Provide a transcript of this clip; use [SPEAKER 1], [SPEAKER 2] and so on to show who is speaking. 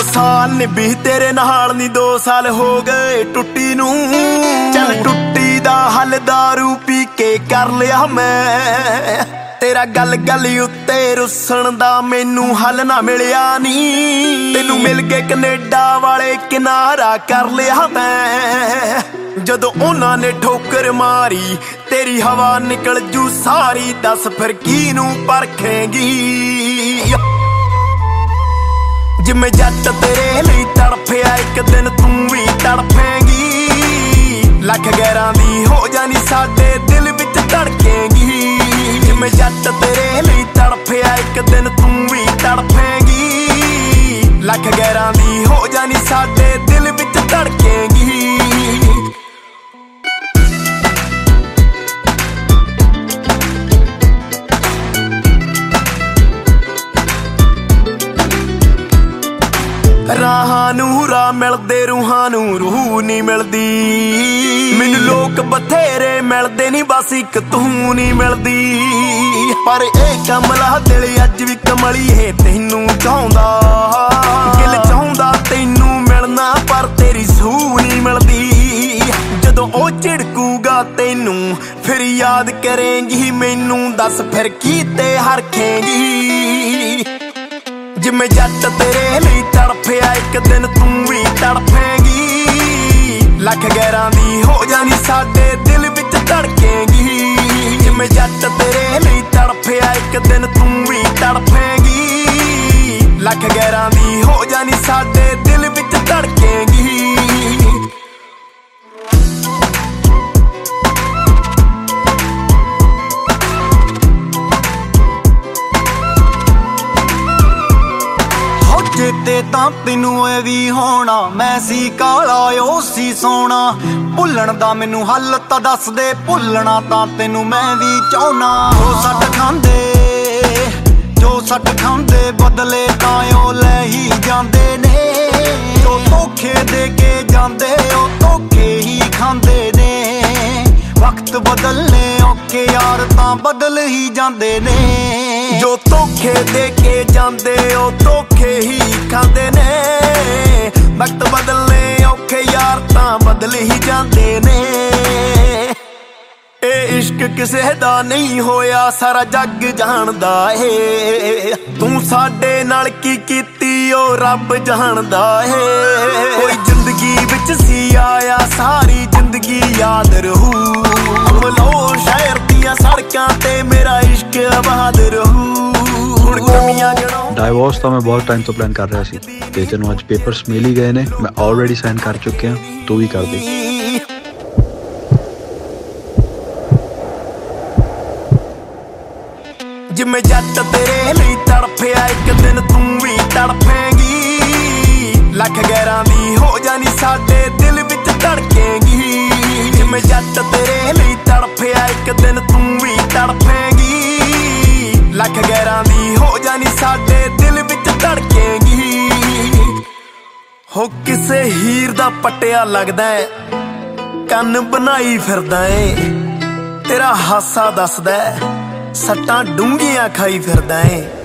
[SPEAKER 1] ਸਾਲ ਨਿਭੀ ਤੇਰੇ ਨਾਲ ਨੀ 2 ਸਾਲ ਹੋ ਗਏ ਟੁੱਟੀ ਨੂੰ। ਚੱਲ ਟੁੱਟੀ ਦਾ ਹੱਲ ਦਾਰੂ ਪੀ ਕੇ ਕਰ ਲਿਆ ਮੈਂ। ਤੇਰਾ ਗੱਲ ਗੱਲ ਉੱਤੇ ਰੁੱਸਣ ਦਾ ਮੈਨੂੰ ਹੱਲ ਨਾ ਮਿਲਿਆ ਨੀ। ਤੈਨੂੰ ਮਿਲ ਕੇ ਕੈਨੇਡਾ ਵਾਲੇ ਕਿਨਾਰਾ ਕਰ ਲਿਆ ਮੈਂ। ਜਦੋਂ ਉਹਨਾਂ ਨੇ ਠੋਕਰ ਮਾਰੀ ਤੇਰੀ ਹਵਾ ਨਿਕਲ ਜੂ ਸਾਰੀ। ਦੱਸ ਫਿਰ ਕਿਹਨੂੰ ਪਰਖੇਂਗੀ। ਜਿਵੇਂ ਜੱਟ ਤੇਰੇ ਲਈ ਤੜਫਿਆ ਇੱਕ ਦਿਨ ਤੂੰ ਵੀ ਤੜਫੇਂਗੀ। ਲੱਖ ਗੈਰਾਂ ਦੀ ਹੋ ਜਾਣੀ ਸਾਡੇ ਦਿਲ ਵਿੱਚ ਧੜਕੇਂਗੀ। ਜਿਵੇਂ ਜੱਟ ਤੇਰੇ ਲਈ ਤੜਫਿਆ ਇੱਕ ਦਿਨ ਤੂੰ ਵੀ ਤੜਫੇਂਗੀ। ਲੱਖ ਗੈਰਾਂ ਦੀ ਹੋ ਜਾਣੀ ਸਾਡੇ ਦਿਲ ਵਿੱਚ ਧੜਕੇਂਗੀ। ਰਾਹਾਂ ਨੂੰ ਰਾਹ ਮਿਲਦੇ ਰੂਹਾਂ ਨੂੰ ਰੂਹ ਨਹੀਂ ਮਿਲਦੀ। ਮੈਨੂੰ ਲੋਕ ਬਥੇਰੇ ਮਿਲਦੇ ਨੀ ਬਸ ਇੱਕ ਤੂੰ ਨਹੀਂ ਮਿਲਦੀ। ਪਰ ਇਹ ਕਮਲਾ ਦਿਲ ਅੱਜ ਵੀ ਕਮਲੀਏ ਤੈਨੂੰ ਚਾਹੁੰਦਾ। ਦਿਲ ਚਾਹੁੰਦਾ ਤੈਨੂੰ ਮਿਲਣਾ ਪਰ ਤੇਰੀ ਸੂਹ ਨਹੀਂ ਮਿਲਦੀ। ਜਦੋਂ ਉਹ ਝਿੜਕੂਗਾ ਤੈਨੂੰ ਫਿਰ ਯਾਦ ਕਰੇਂਗੀ ਮੈਨੂੰ। ਦੱਸ ਫਿਰ ਕੀ ਤੇ ਹਰਖੇਂਗੀ। ਜਿਵੇਂ ਜੱਟ ਤੇਰੇ ਲਈ ਤੜਫਿਆ ਇੱਕ ਦਿਨ ਤੂੰ ਵੀ ਤੜਫੇਂਗੀ। ਲੱਖ ਗੈਰਾਂ ਦੀ ਹੋ ਜਾਣੀ ਸਾਡੇ ਦਿਲ ਵਿੱਚ ਧੜਕੇਂਗੀ। ਜਿਵੇਂ ਜੱਟ ਤੇਰੇ ਲਈ ਤੜਫਿਆ ਇੱਕ ਦਿਨ ਤੂੰ ਵੀ ਤੜਫੇਂਗੀ। ਲੱਖ ਗੈਰਾਂ ਦੀ ਹੋ ਜਾਣੀ ਸਾਡੇ ਦਿਲ ਵਿੱਚ ਧੜਕੇਂਗੀ।
[SPEAKER 2] ਚੇਤੇ ਤਾਂ ਤੈਨੂੰ ਇਹ ਵੀ ਹੋਣਾ ਮੈਂ ਸੀ ਕਾਲਾ ਉਹ ਸੀ ਸੋਹਣਾ। ਭੁੱਲਣ ਦਾ ਮੈਨੂੰ ਹੱਲ ਤਾਂ ਦੱਸ ਦੇ ਭੁੱਲਣਾ ਤਾਂ ਤੈਨੂੰ ਮੈਂ ਵੀ ਚਾਹੁੰਨਾ। ਜੋ ਸੱਟ ਖਾਂਦੇ ਬਦਲੇ ਤਾਂ ਉਹ ਲੈ ਹੀ ਜਾਂਦੇ ਨੇ। ਜੋ ਧੋਖੇ ਦੇ ਕੇ ਜਾਂਦੇ ਉਹ ਧੋਖੇ ਹੀ ਖਾਂਦੇ ਨੇ। ਵਕਤ ਬਦਲਨੇ ਔਖੇ ਯਾਰ ਤਾਂ ਬਦਲ ਹੀ ਜਾਂਦੇ ਨੇ।
[SPEAKER 1] ਜੋ ਧੋਖੇ ਦੇ ਕੇ ਜਾਂਦੇ ਉਹ ਧੋਖੇ ਹੀ ਖਾਂਦੇ ਨੇ। ਵਕਤ ਬਦਲਨੇ ਔਖੇ ਯਾਰ ਤਾਂ ਬਦਲ ਹੀ ਜਾਂਦੇ ਨੇ। ਇਹ ਇਸ਼ਕ ਕਿਸੇ ਦਾ ਨਹੀਂ ਹੋਇਆ ਸਾਰਾ ਜੱਗ ਜਾਣਦਾ ਏ। ਤੂੰ ਸਾਡੇ ਨਾਲ ਕੀ ਕੀਤੀ ਉਹ ਰੱਬ ਜਾਣਦਾ ਏ। ਕੋਈ ਜ਼ਿੰਦਗੀ ਵਿੱਚ ਸੀ ਆਇਆ ਸਾਰੀ ਜ਼ਿੰਦਗੀ ਯਾਦ ਰਹੂ। ਅਮਲੋ ਸ਼ਹਿਰ ਦੀਆਂ ਸੜਕਾਂ ਤੇ ਮੇਰਾ ਇਸ਼ਕ ਆਬਾਦ ਰਹੂ। ਹੁਣ ਕਮੀਆਂ ਗਿਣਾਉ
[SPEAKER 3] ਡਾਈਵੋਰਸ ਤਾਂ ਮੈਂ ਬਹੁਤ ਟਾਈਮ ਤੋਂ ਪਲਾਨ ਕਰ ਰਿਹਾ ਸੀ ਤੇ ਤੈਨੂੰ ਅੱਜ ਪੇਪਰਸ ਮਿਲ ਹੀ ਗਏ ਨੇ। ਮੈਂ ਆਲਰੇਡੀ ਸਾਈਨ ਕਰ ਚੁੱਕਿਆ ਤੂੰ ਵੀ ਕਰ ਦੇ।
[SPEAKER 1] ਜਿਵੇਂ ਜੱਟ ਤੇਰੇ ਲਈ ਤੜਫਿਆ ਇੱਕ ਦਿਨ ਤੂੰ ਵੀ ਤੜਫੇਂਗੀ। ਲੱਖ ਗੈਰਾਂ ਦੀ ਹੋ ਜਾਣੀ ਸਾਡੇ ਦਿਲ ਵਿੱਚ ਧੜਕੇਂਗੀ। ਜਿਵੇਂ ਜੱਟ ਤੇਰੇ ਲਈ ਤੜਫਿਆ ਇੱਕ ਦਿਨ ਤੂੰ ਵੀ ਤੜਫੇਂਗੀ। ਲੱਖ ਗੈਰਾਂ ਦੀ ਹੋ ਜਾਣੀ ਸਾਡੇ ਦਿਲ ਵਿੱਚ ਧੜਕੇਂਗੀ। ਹੋ ਕਿਸੇ ਹੀਰ ਦਾ ਪੱਟਿਆ ਲੱਗਦਾ ਏ ਕੰਨ ਬਣਾਈ ਫਿਰਦਾ ਏ। ਤੇਰਾ ਹਾਸਾ ਦੱਸਦਾ ਸੱਟਾਂ ਡੂੰਘੀਆਂ ਖਾਈ ਫਿਰਦਾ ਏ।